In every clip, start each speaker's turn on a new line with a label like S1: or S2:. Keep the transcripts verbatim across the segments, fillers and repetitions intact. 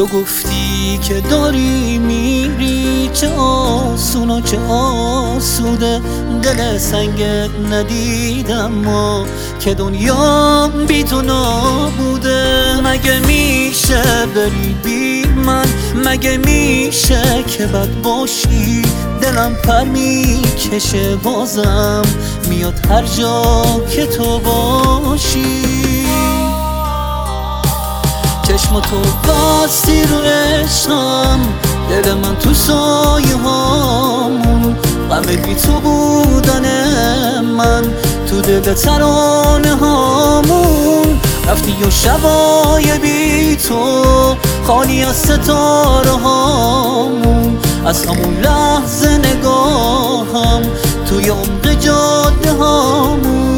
S1: تو گفتی که داری میری، چه آسون و چه آسوده، دل سنگت ندیدم ما که دنیا بی تو نابوده. مگه میشه بری بی من، مگه میشه که بد باشی، دلم پر میکشه بازم میاد هر جا که تو باشی. چشم تو بستی رو عشقم، دل من تو سایه هامون، غم بی تو بودن من تو دل ترانه هامون. رفتی و شبای بی تو خالی از ستاره هامون، از همون لحظه نگاهم توی عمق جاده هامون.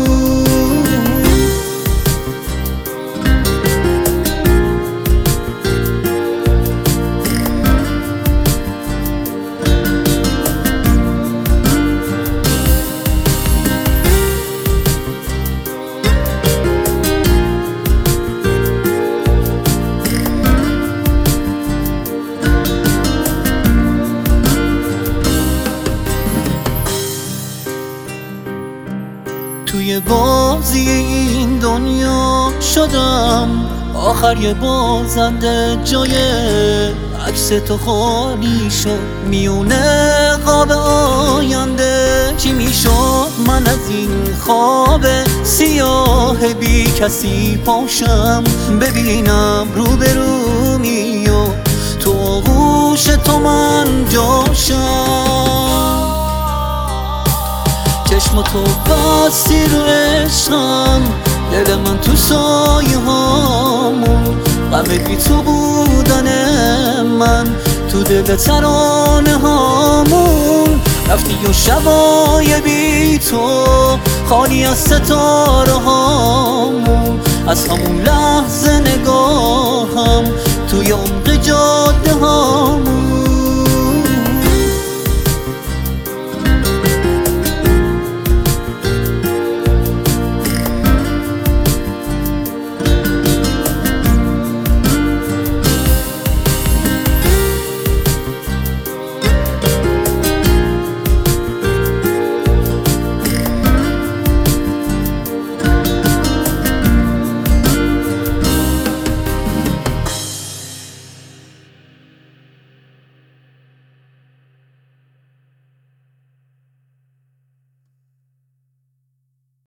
S1: توی بازی این دنیا شدم آخر یه بازنده، جای عکس تو خالی شد میونه خواب آینده. چی میشد من از این خواب سیاه بی کسی پاشم، ببینم روبرومی و تو آغوش تو من جاشم. چشم تو بستی رو عشقم، دل من تو سایه هامون، غم بی تو بودن من تو دل ترانه هامون. رفتی و شبای بی تو خالی از ستاره هامون، از همون لحظه نگاهم توی عمق جاده هامون.